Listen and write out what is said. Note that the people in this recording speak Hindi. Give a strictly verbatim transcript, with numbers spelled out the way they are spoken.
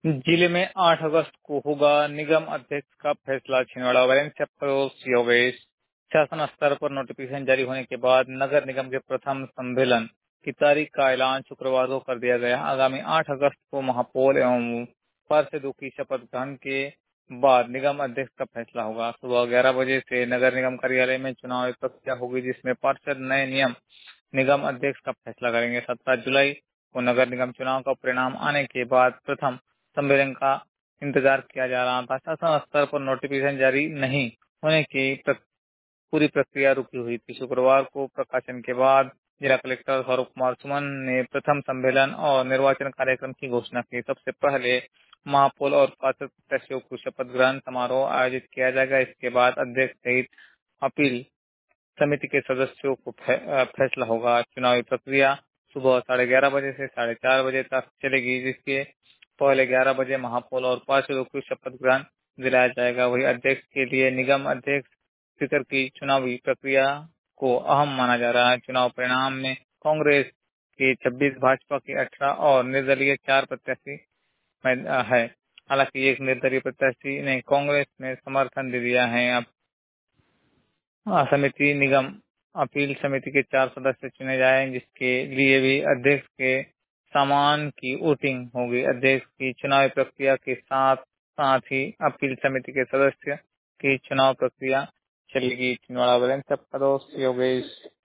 जिले में आठ अगस्त को होगा निगम अध्यक्ष का फैसला। छिंदवाड़ा वैलेंस पड़ोस योगेश। शासन स्तर पर नोटिफिकेशन जारी होने के बाद नगर निगम के प्रथम सम्मेलन की तारीख का ऐलान शुक्रवार को कर दिया गया। आगामी आठ अगस्त को महापौर एवं पार्षदों की शपथ ग्रहण के बाद निगम अध्यक्ष का फैसला होगा। सुबह ग्यारह बजे से नगर निगम कार्यालय में चुनाव प्रक्रिया होगी, जिसमें पार्षद नए नियम निगम अध्यक्ष का फैसला करेंगे। सत्रह जुलाई को नगर निगम चुनाव का परिणाम आने के बाद प्रथम सम्मेलन का इंतजार किया जा रहा था। शासन स्तर पर नोटिफिकेशन जारी नहीं होने की प्र, पूरी प्रक्रिया रुकी हुई थी। शुक्रवार को प्रकाशन के बाद जिला कलेक्टर सौरभ कुमार सुमन ने प्रथम सम्मेलन और निर्वाचन कार्यक्रम की घोषणा की। सबसे पहले महापौर और पार्षद प्रत्याशियों को शपथ ग्रहण समारोह आयोजित किया जाएगा। इसके बाद अध्यक्ष सहित अपील समिति के सदस्यों को फैसला होगा। चुनावी प्रक्रिया सुबह साढ़े ग्यारह बजे से साढ़े चार बजे तक चलेगी, जिसके पहले ग्यारह बजे महापौर और पार्षदों को शपथ ग्रहण दिलाया जाएगा। वही अध्यक्ष के लिए निगम अध्यक्ष स्पीकर की चुनावी प्रक्रिया को अहम माना जा रहा है। चुनाव परिणाम में कांग्रेस के छब्बीस, भाजपा के अठारह और निर्दलीय चार प्रत्याशी है। हालांकि एक निर्दलीय प्रत्याशी ने कांग्रेस में समर्थन दे दिया है। अब समिति निगम अपील समिति के चार सदस्य चुने जाएंगे, जिसके लिए भी अध्यक्ष के सामान की वोटिंग होगी। अध्यक्ष की चुनाव प्रक्रिया के साथ साथ ही अपील समिति के सदस्य की चुनाव प्रक्रिया चलेगी। छिंदवाड़ा वैलेंस पड़ोस योगेश।